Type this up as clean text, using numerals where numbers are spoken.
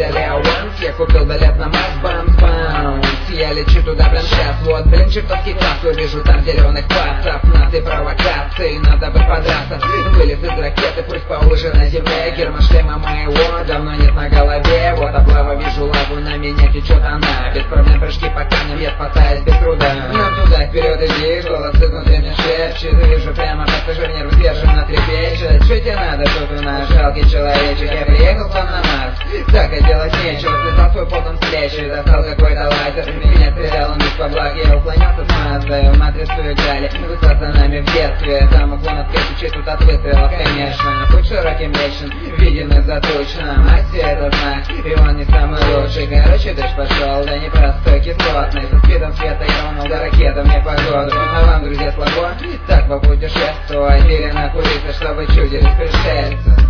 Далее Уэнс, я купил билет на Марс, бамс-бамс. Я лечу туда прям сейчас, вот, блин, чертовский класс. Увижу там зеленых пацов, нации провокации, надо бы подраться. Вылез из ракеты, пусть повыше на земле. Герма шлема моего давно нет на голове. Вот облава, вижу лаву, на меня течет она. Без проблем прыжки по камням, я спасаюсь без труда. Нам туда вперед иди, голос изнутри мне шепчет. Вижу прямо пассажир, нервы сдержанно трепещет. Что тебе надо, тут у нас жалкий человечек. Я приехал сам на Марс, так и делать нечего. Связал свой потом с плечи, достал какой-то лазер. Меня стрелял он без поблаг, я уклонялся с массой. В матрицу играли, вы с пацанами в детстве. Там уклон от кирпичей, тут от выстрелов, конечно. Путь широким лечен, виден и заточен. Масти это знак, и он не самый лучший. Короче, дождь пошел, да непростой, кислотный. Со спидом света я рванул до ракеты, мне погоду. А вам, друзья, слабо? Так попутешествовать или накуриться, чтобы чудились пришельцы.